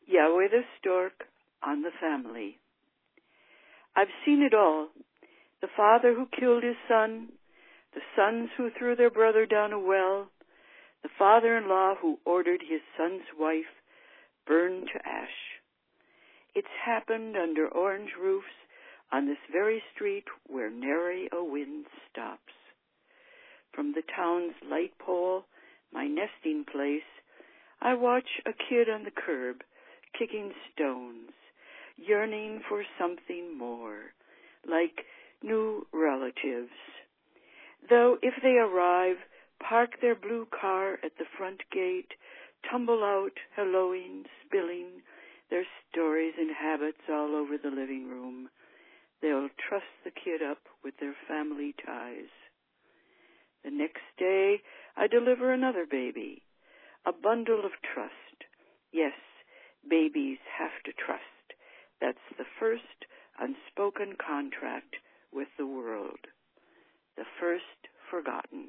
Yahweh the Stork on the family. I've seen it all. The father who killed his son, the sons who threw their brother down a well, the father-in-law who ordered his son's wife burned to ash. It's happened under orange roofs on this very street where nary a wind stops. From the town's light pole, my nesting place, I watch a kid on the curb, kicking stones, yearning for something more, like new relatives. Though if they arrive, park their blue car at the front gate, tumble out, helloing, spilling their stories and habits all over the living room, they'll truss the kid up with their family ties. The next day, I deliver another baby, a bundle of trust. Yes, babies have to trust. That's the first unspoken contract with the world, the first forgotten.